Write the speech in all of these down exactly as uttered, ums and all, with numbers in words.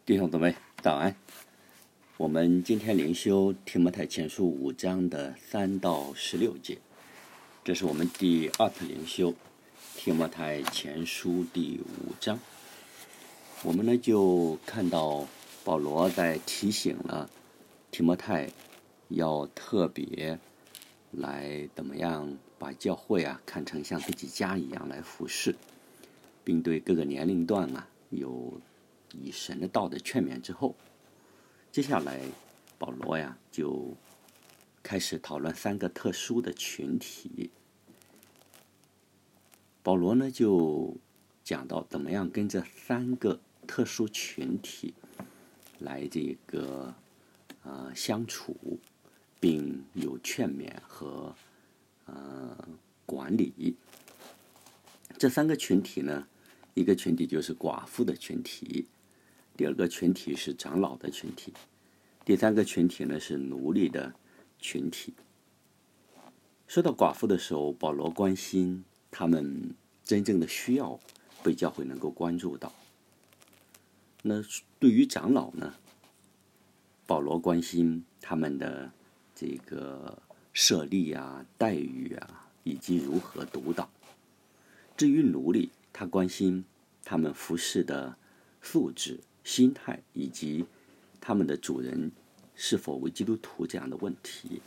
弟兄姊妹早安。我们今天灵修提摩太前书五章的三到十六节，这是我们第二次灵修提摩太前书第五章。我们呢就看到保罗在提醒了提摩太要特别来怎么样把教会啊看成像自己家一样来服侍，并对各个年龄段啊有以神的道的劝勉之后，接下来保罗呀就开始讨论三个特殊的群体。保罗呢就讲到怎么样跟这三个特殊群体来这个呃相处，并有劝勉和呃管理。这三个群体呢，一个群体就是寡妇的群体，第二个群体是长老的群体，第三个群体呢是奴隶的群体。说到寡妇的时候，保罗关心他们真正的需要被教会能够关注到。那对于长老呢，保罗关心他们的这个设立啊、待遇啊，以及如何督导。至于奴隶，他关心他们服侍的素质、心态，以及他们的主人是否为基督徒这样的问题。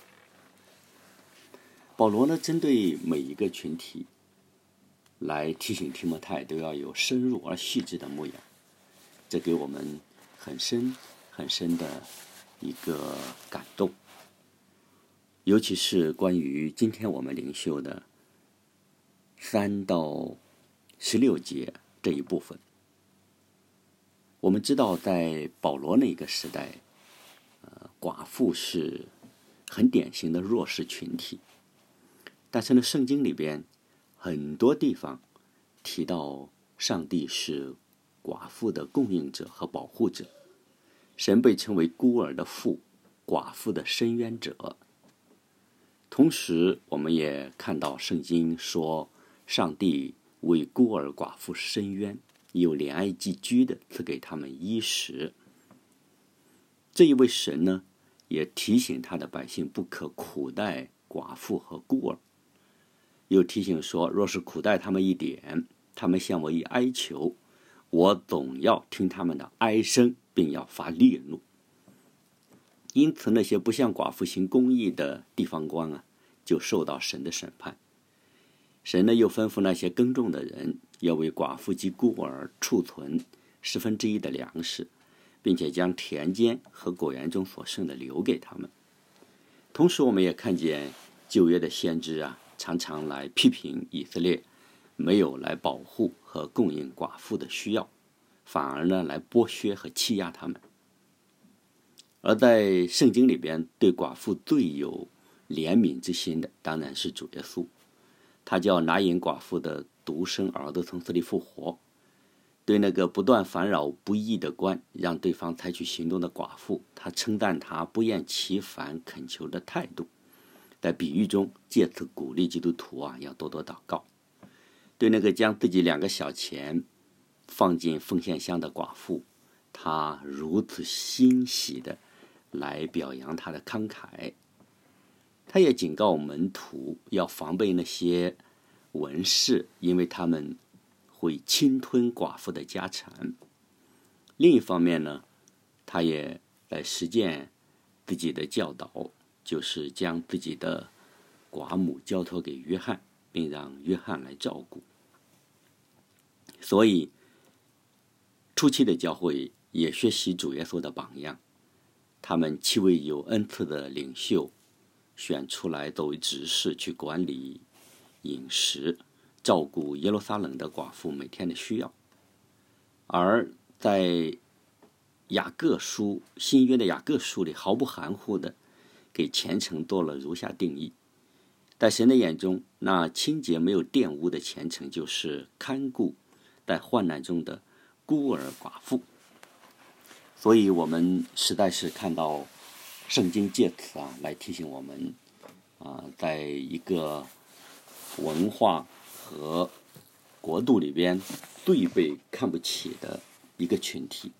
保罗呢，针对每一个群体来提醒提摩太都要有深入而细致的牧养，这给我们很深很深的一个感动。尤其是关于今天我们灵修的三到十六节这一部分。我们知道在保罗那个时代，呃，寡妇是很典型的弱势群体，但是呢，圣经里边很多地方提到上帝是寡妇的供应者和保护者，神被称为孤儿的父，寡妇的伸冤者。同时我们也看到圣经说上帝为孤儿寡妇伸冤，有怜爱寄居的赐给他们衣食。这一位神呢，也提醒他的百姓不可苦待寡妇和孤儿，又提醒说，若是苦待他们一点，他们向我一哀求，我总要听他们的哀声，并要发烈怒。因此那些不向寡妇行公义的地方官啊，就受到神的审判。神呢又吩咐那些耕种的人要为寡妇及孤儿储存十分之一的粮食，并且将田间和果园中所剩的留给他们。同时我们也看见旧约的先知啊，常常来批评以色列没有来保护和供应寡妇的需要，反而呢来剥削和欺压他们。而在圣经里边对寡妇最有怜悯之心的当然是主耶稣，他叫拿因寡妇的独生儿子从死里复活。对那个不断烦扰不义的官让对方采取行动的寡妇，他称赞他不厌其烦恳求的态度，在比喻中借此鼓励基督徒啊要多多祷告。对那个将自己两个小钱放进奉献箱的寡妇，他如此欣喜的来表扬他的慷慨。他也警告门徒要防备那些文士，因为他们会侵吞寡妇的家产。另一方面呢，他也来实践自己的教导，就是将自己的寡母交托给约翰，并让约翰来照顾。所以初期的教会也学习主耶稣的榜样，他们七位有恩赐的领袖选出来作为执事，去管理饮食，照顾耶路撒冷的寡妇每天的需要。而在雅各书，新约的雅各书里，毫不含糊的给虔诚做了如下定义：在神的眼中，那清洁没有玷污的虔诚，就是看顾在患难中的孤儿寡妇。所以我们实在是看到圣经借此啊来提醒我们啊，在一个文化和国度里边最被看不起的一个群体，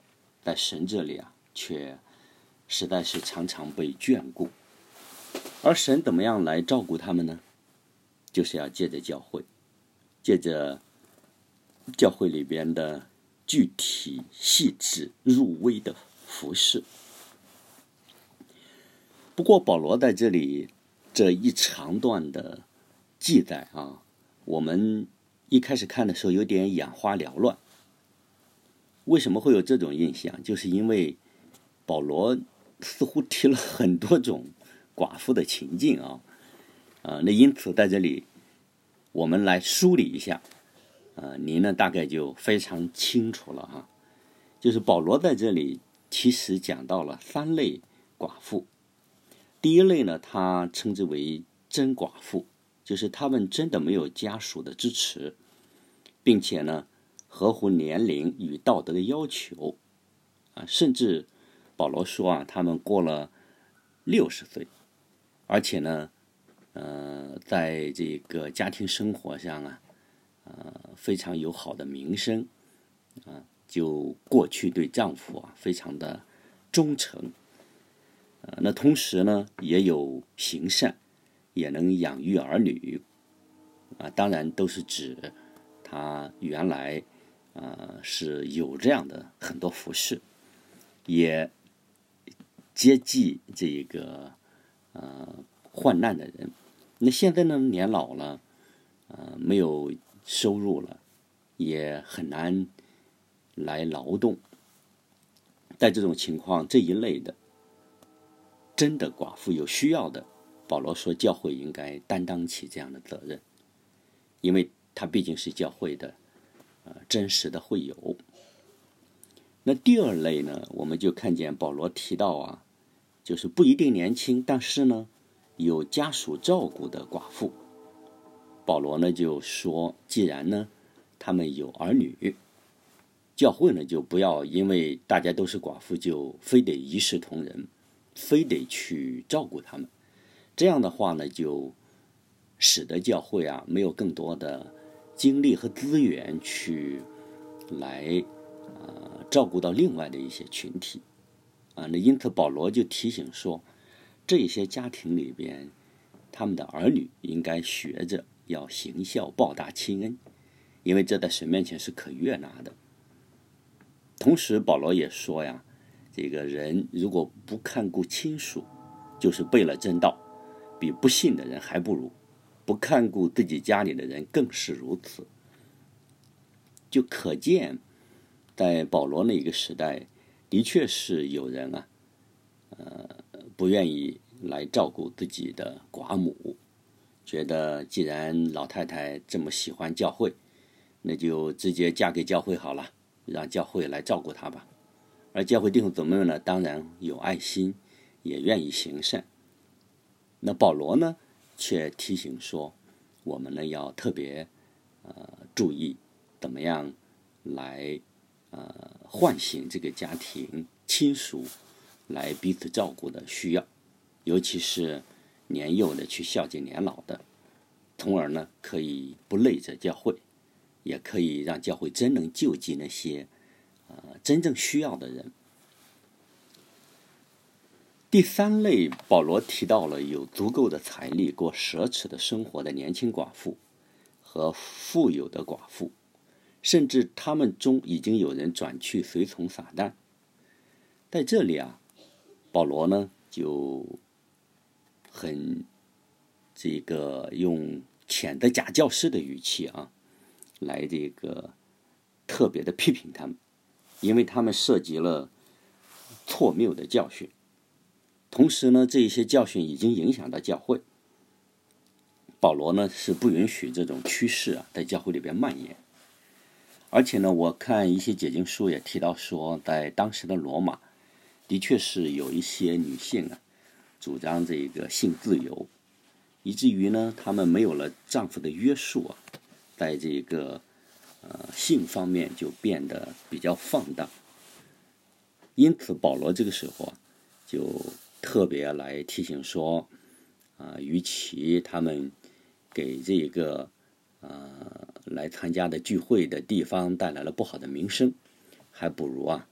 在神这里啊，却实在是常常被眷顾。而神怎么样来照顾他们呢？就是要借着教会，借着教会里边的具体细致入微的服事。不过保罗在这里这一长段的记载啊，我们一开始看的时候有点眼花缭乱。为什么会有这种印象？就是因为保罗似乎提了很多种寡妇的情境啊，呃，那因此在这里我们来梳理一下，呃，您呢大概就非常清楚了哈。就是保罗在这里其实讲到了三类寡妇。第一类呢，他称之为真寡妇，就是他们真的没有家属的支持，并且呢合乎年龄与道德的要求啊，甚至保罗说啊，他们过了六十岁，而且呢，呃，在这个家庭生活上啊，呃，非常有好的名声啊，就过去对丈夫啊非常的忠诚，呃，那同时呢也有行善，也能养育儿女啊，当然都是指他原来呃是有这样的很多服饰，也接济这个呃患难的人。那现在呢年老了，呃没有收入了，也很难来劳动。在这种情况，这一类的真的寡妇有需要的，保罗说教会应该担当起这样的责任，因为他毕竟是教会的呃真实的会友。那第二类呢，我们就看见保罗提到啊，就是不一定年轻，但是呢有家属照顾的寡妇。保罗呢就说，既然呢他们有儿女，教会呢就不要因为大家都是寡妇就非得一视同仁，非得去照顾他们。这样的话呢，就使得教会啊没有更多的精力和资源去来呃照顾到另外的一些群体啊。那因此保罗就提醒说，这些家庭里边，他们的儿女应该学着要行孝报答亲恩，因为这在神面前是可悦纳的。同时保罗也说呀，这个人如果不看顾亲属，就是背了真道，比不信的人还不如，不看顾自己家里的人更是如此。就可见在保罗那个时代，的确是有人啊呃，不愿意来照顾自己的寡母，觉得既然老太太这么喜欢教会，那就直接嫁给教会好了，让教会来照顾她吧。而教会弟兄姊妹呢，当然有爱心，也愿意行善。那保罗呢，却提醒说，我们呢要特别呃注意，怎么样来呃唤醒这个家庭亲属来彼此照顾的需要，尤其是年幼的去孝敬年老的，从而呢可以不累着教会，也可以让教会真能救济那些呃真正需要的人。第三类，保罗提到了有足够的财力过奢侈的生活的年轻寡妇和富有的寡妇，甚至他们中已经有人转去随从撒旦。在这里啊，保罗呢就很这个用谴责假教师的语气啊，来这个特别的批评他们，因为他们涉及了错谬的教训。同时呢，这一些教训已经影响到教会。保罗呢是不允许这种趋势啊在教会里边蔓延。而且呢，我看一些解经书也提到说，在当时的罗马，的确是有一些女性啊主张这个性自由，以至于呢，她们没有了丈夫的约束啊，在这个呃性方面就变得比较放荡。因此，保罗这个时候啊，就特别来提醒说，啊、呃，与其他们给这个呃来参加的聚会的地方带来了不好的名声，还不如啊，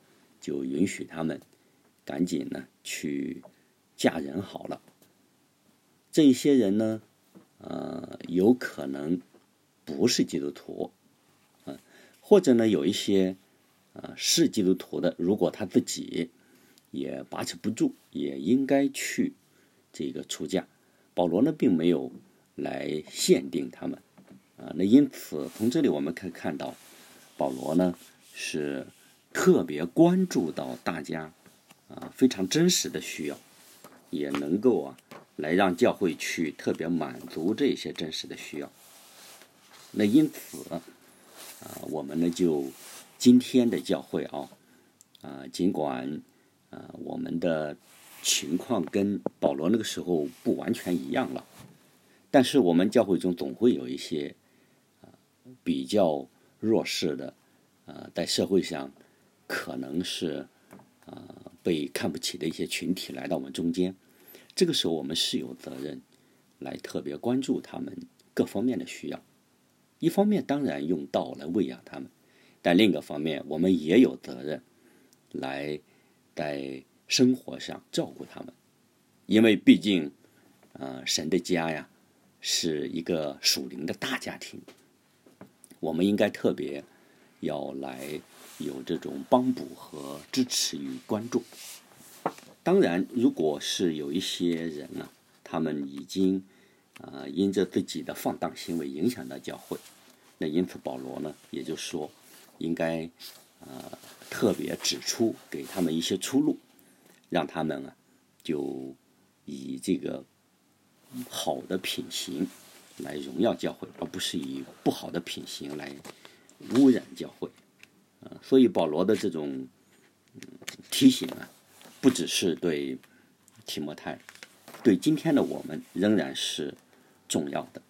就允许他们赶紧呢去嫁人好了。这一些人呢，呃，有可能不是基督徒，啊，或者呢有一些啊是基督徒的，如果他自己也把持不住，也应该去这个出嫁。保罗呢并没有来限定他们啊，那因此从这里我们可以看到，保罗呢是特别关注到大家啊非常真实的需要，也能够啊来让教会去特别满足这些真实的需要。那因此啊，我们呢就今天的教会啊啊，尽管啊我们的情况跟保罗那个时候不完全一样了，但是我们教会中总会有一些啊比较弱势的啊，在社会上可能是啊被看不起的一些群体来到我们中间。这个时候我们是有责任来特别关注他们各方面的需要。一方面当然用道来喂养他们，但另一个方面我们也有责任来在生活上照顾他们。因为毕竟呃，神的家呀是一个属灵的大家庭，我们应该特别要来有这种帮补和支持与关注。当然如果是有一些人啊，他们已经呃，因着自己的放荡行为影响到教会，那因此保罗呢也就说应该呃特别指出，给他们一些出路，让他们啊就以这个好的品行来荣耀教会，而不是以不好的品行来污染教会。呃、所以保罗的这种、嗯、提醒啊，不只是对提摩太，对今天的我们仍然是重要的。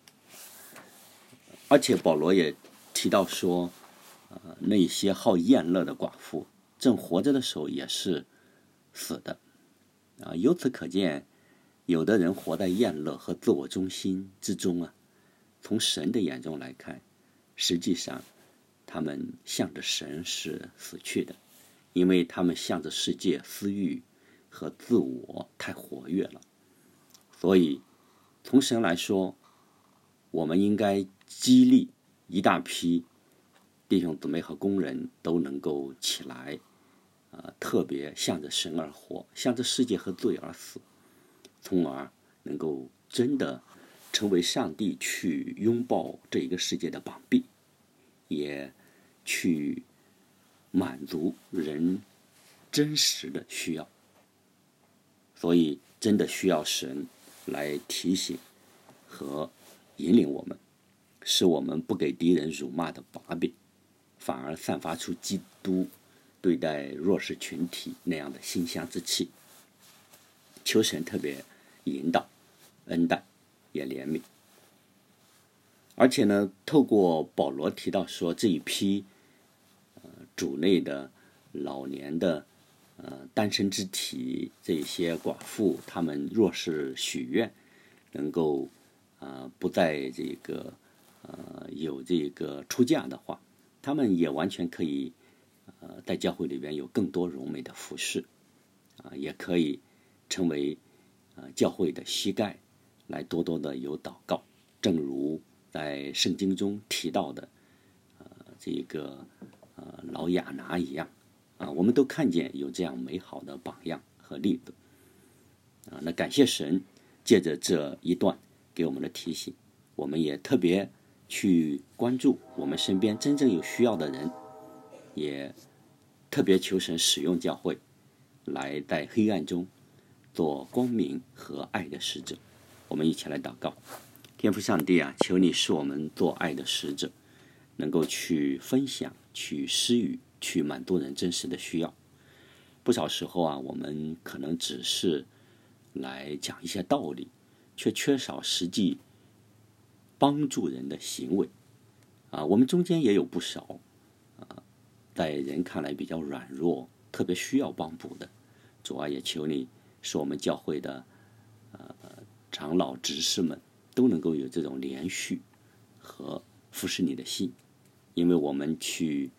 而且保罗也提到说，呃，那些好宴乐的寡妇，正活着的时候也是死的。啊，由此可见，有的人活在宴乐和自我中心之中啊，从神的眼中来看，实际上他们向着神是死去的，因为他们向着世界私欲和自我太活跃了。所以从神来说，我们应该激励一大批弟兄姊妹和工人都能够起来，呃，特别向着神而活，向着世界和罪而死，从而能够真的成为上帝去拥抱这一个世界的膀臂，也去满足人真实的需要。所以真的需要神来提醒和引领我们，使我们不给敌人辱骂的把柄，反而散发出基督对待弱势群体那样的馨香之气。求神特别引导、恩待，也怜悯。而且呢，透过保罗提到说，这一批呃主内的老年的呃单身之体，这些寡妇，他们若是许愿能够呃不在这个呃有这个出嫁的话，他们也完全可以呃在教会里边有更多荣美的服侍啊、呃，也可以成为呃教会的膝盖，来多多的有祷告。正如在圣经中提到的呃这个呃老亚拿一样啊，我们都看见有这样美好的榜样和例子啊。那感谢神借着这一段给我们的提醒，我们也特别去关注我们身边真正有需要的人，也特别求神使用教会来在黑暗中做光明和爱的使者。我们一起来祷告。天父上帝啊，求你使我们做爱的使者，能够去分享、去施予、去满足人真实的需要。不少时候啊，我们可能只是来讲一些道理，却缺少实际帮助人的行为啊。我们中间也有不少啊，在人看来比较软弱、特别需要帮补的。主啊，也求你使我们教会的呃长老执事们都能够有这种连续和服侍你的心，因为我们去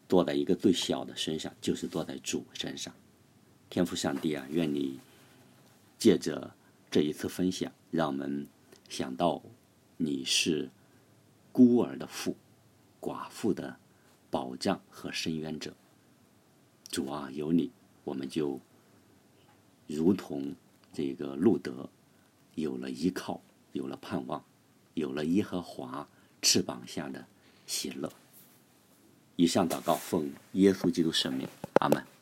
做在一个最小的身上，就是做在主身上。天父上帝啊，愿你借着这一次分享，让我们想到你是孤儿的父，寡妇的保障和伸冤者。主啊，有你，我们就如同这个路德，有了依靠，有了盼望，有了耶和华翅膀下的喜乐。以上祷告奉耶稣基督圣名，阿们。